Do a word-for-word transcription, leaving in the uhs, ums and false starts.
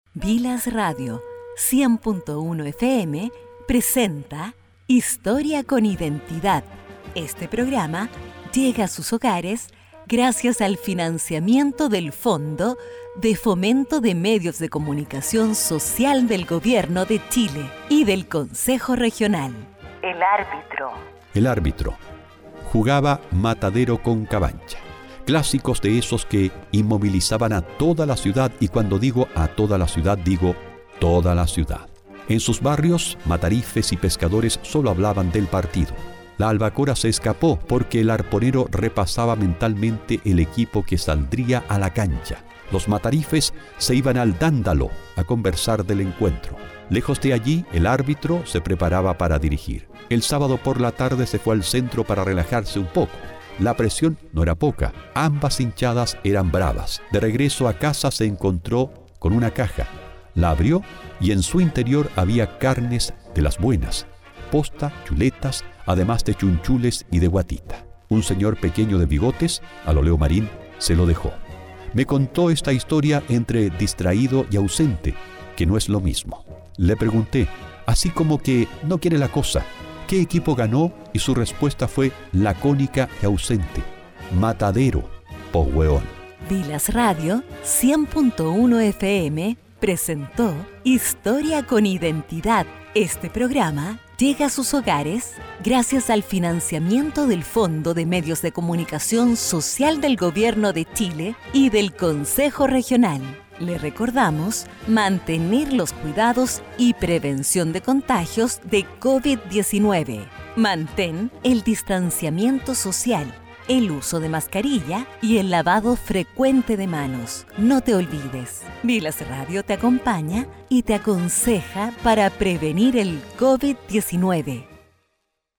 Vilas Radio cien punto uno F M presenta Historia con Identidad. Este programa llega a sus hogares gracias al financiamiento del Fondo de Fomento de Medios de Comunicación Social del Gobierno de Chile y del Consejo Regional. El árbitro. El árbitro. Jugaba Matadero con Cabancha. Clásicos de esos que inmovilizaban a toda la ciudad, y cuando digo a toda la ciudad, digo toda la ciudad. En sus barrios, matarifes y pescadores solo hablaban del partido. La albacora se escapó porque el arponero repasaba mentalmente el equipo que saldría a la cancha. Los matarifes se iban al dándalo a conversar del encuentro. Lejos de allí, el árbitro se preparaba para dirigir. El sábado por la tarde se fue al centro para relajarse un poco. La presión no era poca, ambas hinchadas eran bravas. De regreso a casa se encontró con una caja. La abrió y en su interior había carnes de las buenas, posta, chuletas, además de chunchules y de guatita. Un señor pequeño de bigotes, a lo Leo Marín, se lo dejó. Me contó esta historia entre distraído y ausente, que no es lo mismo. Le pregunté, así como que no quiere la cosa, ¿qué equipo ganó? Y su respuesta fue lacónica y ausente: Matadero, po hueón. Vilas Radio cien punto uno F M presentó Historia con Identidad. Este programa llega a sus hogares gracias al financiamiento del Fondo de Medios de Comunicación Social del Gobierno de Chile y del Consejo Regional. Le recordamos mantener los cuidados y prevención de contagios de COVID diecinueve. Mantén el distanciamiento social, el uso de mascarilla y el lavado frecuente de manos. No te olvides, Vilas Radio te acompaña y te aconseja para prevenir el COVID diecinueve.